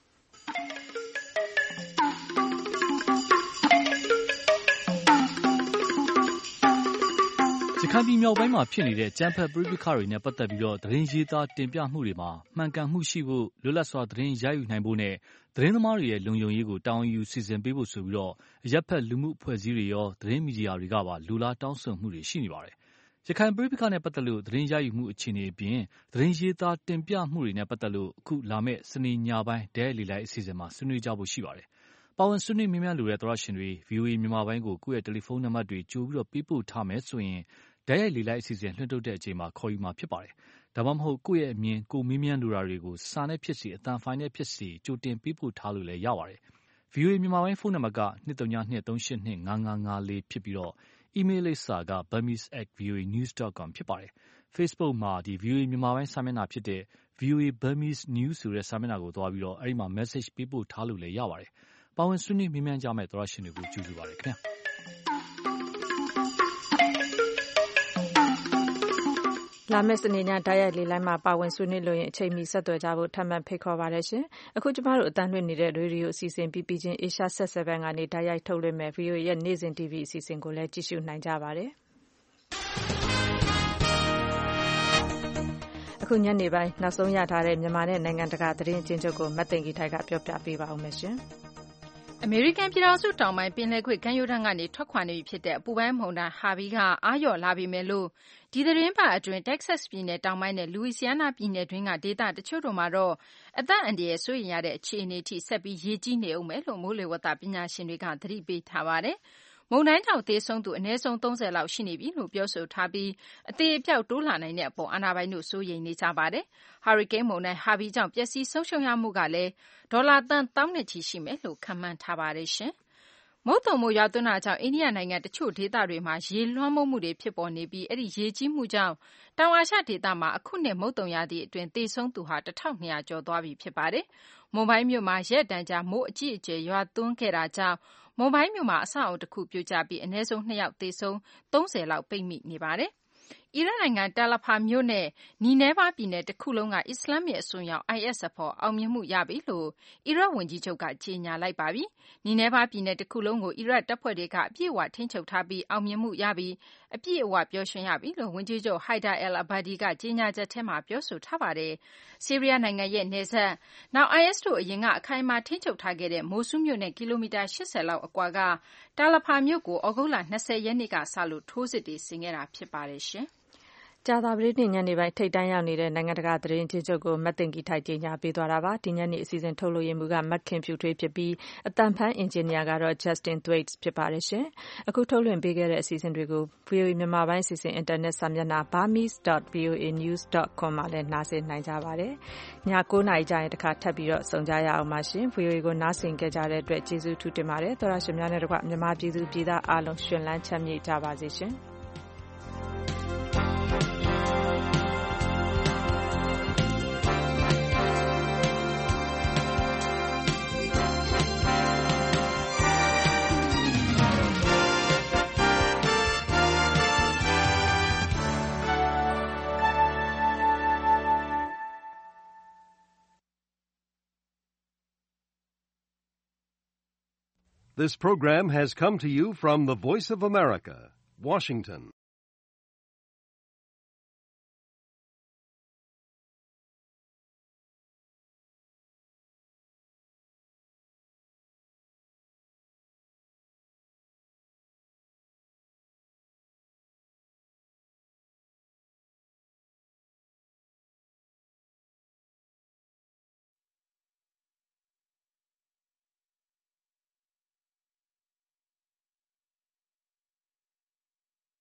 ရခိုင်ပြည်မြောက်ပိုင်းမှာဖြစ်နေတဲ့အကြမ်းဖက်ပဋိပက္ခတွေနဲ့ပတ်သက်ပြီးသတင်းရေးသားတင်ပြမှုတွေမှာမှန်ကန်မှုရှိဖို့လွတ်လပ်စွာသတင်းရယူနိုင်ဖို့နဲ့သတင်းသမားတွေရဲ့လုံခြုံရေးကိုတာဝန်ယူစီစဉ်ပေးဖို့ဆိုပြီးအရပ်ဖက်လူမှုအဖွဲ့အစည်းတွေရောသတင်းမီဒီယာတွေကပါလူလားတောင်းဆိုမှုတွေရှိနေပါတယ်။ရခိုင်ပဋိပက္ခနဲ့ပတ်သက်လို့သတင်းရယူမှုအခြေအနေအပြင်သတင်းရေးသားတင်ပြမှုတွေနဲ့ပတ်သက်လို့အခုလာမယ့်စနေညပိုင်းဒဲလေလိုက်အစီအစဉ်မှာဆွေးနွေးကြဖို့ရှိပါတယ်။ပါဝင်ဆွေးနွေးမြင်မြန်လိုတဲ့သောရရှင်တွေ VOA မြန်မာပိုင်းကိုကိုယ့်ရဲ့တယ်လီဖုန်းနံပါတ်တွေကြိုပြီးပေးပို့ထားမယ်ဆိုရင်တိုက်ရိုက်လေလိုက်အစီအစဉ်လွှင့်ထုတ်တဲ့အချိန်မှာခေါ်ယူမှာဖြစ်ပါတယ်။ဒါမှမဟုတ်ကိုယ့်ရဲ့အမြင်ကိုမေးမြန်းလိုတာတွေကိုစာနဲ့ဖြစ်စီအသံဖိုင်နဲ့ဖြစ်စီကြိုတင်ပေးပို့ထားလို့လည်းရပါတယ်။ VOA မြန်မာပိုင်းဖုန်းနံပါတ်က232382555ဖြစ်ပြီးအီးမေးလ်လိပ်စာက burmese@voanews.com ဖြစ်ပါတယ်။ Facebook မှာVOA မြန်မာပိုင်းစာမျက်နှာဖြစ်တဲ့ VOA Burmese News ဆိုတဲ့စာမျက်နှာကိုသွားပြီးအဲဒီမှာ message ပေးပို့ထားလို့လည်းရပါတယ်။ပါဝင်ဆွေးနွေးမြင်မြန်ကြမယ့်သောရရှင်တွေကိုကြိုဆိုပါတယ်ခင်ဗျာ။လာမယ့်စနေညတိုက်ရိုက်လေလိုက်မှာပါဝင်ဆွေးနွေးလို့ရင်အချိန်မီဆက်သွယ်ကြဖို့ထပ်မံဖိတ်ခေါ်ပါတယ်ရှင်။အခုကျမတို့အတန်းလွှင့်နေတဲ့ရေဒီယိုအစီအစဉ်ပြီးချင်း Asia Set 7ကနေတိုက်ရိုက်ထုတ်လွှင့်မဲ့ VOA ရဲ့နေ့စဉ် TV အစီအစဉ်ကိုလည်းကြည့်ရှုနိုင်ကြပါတယ်။အခုညနေပိုင်းနောက်ဆုံးရထားတဲ့မြန်မာနဲ့နိုင်ငံတကာသတင်းအကျဉ်းချုပ်ကိုမတ်သိင်္ဂီထိုက်ကပြောပြပေးပါဦးမယ်ရှင်။အမေရိကန်ပြည်ထောင်စုတောင်ပိုင်းပင်လယ်ကွေ့ကမ်းရိုးတန်းကနေထွက်ခွာနေပြီဖြစ်တဲ့အပူပိုင်းမုန်တိုင်းဟာဗီကအားလျော့လာပေမဲ့လို့ဒီသတင်းပတ်အတွင်းတက္ကဆက်ပြည်နယ်တောင်ပိုင်းနဲ့လူဝီစီယာနာပြည်နယ်တွင်းကဒေသတချို့တို့မှာတော့အသက်အန္တရာယ်စိုးရိမ်ရတဲ့အခြေအနေအထိဆက်ပြီးရေကြီးနေဦးမယ်လို့မိုးလေဝသပညာရှင်တွေကသတိပေးထားပါတယ်။မုန်တိုင်းကြောင့်သေဆုံးသူအနည်းဆုံး30လောက်ရှိနေပြီလို့ပြောဆိုထားပြီးအသေအပျောက်တိုးလာနိုင်တဲ့အပေါ်အာဏာပိုင်တို့စိုးရိမ်နေကြပါတယ်။ဟာရီကိန်းမုန်တိုင်းဟာဗီကြောင့်ပျက်စီးဆုံးရှုံးရမှုကလည်းဒေါ်လာသန်းသောင်းနဲ့ချီရှိမယ်လို့ခန့်မှန်းထားပါတယ်ရှင်။မုတ်သုန်မိုးရွာသွန်းတာကြောင့်အိန္ဒိယနိုင်ငံတချို့ဒေသတွေမှာရေလွှမ်းမိုးမှုတွေဖြစ်ပေါ်နေပြီးအဲဒီရေကြီးမှုကြောင့်တောင်အာရှဒေသမှာအခုနှစ်မုတ်သုန်ရာသီအတွင်းသေဆုံးသူဟာ1200ကျော်သွားပြီဖြစ်ပါတယ်။မွန်ဘိုင်းမြို့မှာရက်တန်ကြာမိုးအကြီးအကျယ်ရွာသွန်းခဲ့တာကြောင့်မွန်ဘိုင်းမြို့မှာအဆောက်အအုံတစ်ခုပြိုကျပြီးအနည်းဆုံး2ယောက်သေဆုံး30လောက်ပိတ်မိနေပါတယ်။အီရတ်နိုင်ငံတာလဖာမြို့နဲ့နီနဲဗားပြည်နယ်တစ်ခုလုံးကအစ္စလာမ်အစွန်းရောက် IS အဖို့အောင်မြင်မှုရပြီလို့အီရတ်ဝန်ကြီးချုပ်ကကြေညာလိုက်ပါပြီ။နီနဲဗားပြည်နယ်တစ်ခုလုံးကိုအီရတ်တပ်ဖွဲ့တွေကအပြည့်အဝထိန်းချုပ်ထားပြီးအောင်မြင်မှုရပြီးအပြည့်အဝပျော်ရွှင်ရပြီလို့ဝန်ကြီးချုပ် Haider al-Abadi ကကြေညာချက်ထဲမှာပြောဆိုထားပါတယ်။ဆီးရီးယားနိုင်ငံရဲ့နယ်စပ်နောက် IS တို့အရင်ကအခိုင်အမာထိန်းချုပ်ထားခဲ့တဲ့မိုဆူးမြို့နဲ့ကီလိုမီတာ80လောက်အကွာကတာလဖာမြို့ကိုဩဂုတ်လ20ရက်နေ့ကစလို့ထိုးစစ်တွေဆင်ခဲ့တာဖြစ်ပါတယ်ရှင်။ကြာသပတေးနေ့ညနေပိုင်းထိပ်တန်းရောက်နေတဲ့နိုင်ငံတကာသတင်းအကျဉ်းချုပ်ကိုမတ်သိင်္ဂီထိုက်ကြေညာပေးသွားတာပါ။ဒီညနေအစီအစဉ်ထုတ်လွှင့်ရမှုကမတ်ခင်ဖြူထွေးဖြစ်ပြီးအသံဖမ်းအင်ဂျင်နီယာကတော့ Justin Thwaites ဖြစ်ပါတယ်ရှင်။အခုထုတ်လွှင့်ပေးခဲ့တဲ့အစီအစဉ်တွေကို VOA မြန်မာပိုင်းအစီအစဉ်အင်တာနက်စာမျက်နှာ burmese.voanews.com မှာလည်းနားဆင်နိုင်ကြပါတယ်။ည9:00နာရီကျရင်တစ်ခါထပ်ပြီးတော့ဆုံကြရအောင်ပါရှင်။ VOA ကိုနားဆင်ကြတဲ့အတွက်ကျေးဇူးထူးတင်ပါတယ်။သောရရှင်များနဲ့တကွမြန်မာပြည်သူပြည်သားအားလုံးရှင်လန်းချမ်းမြေ့ကြပါစေရှင်။ This program has come to you from the Voice of America, Washington.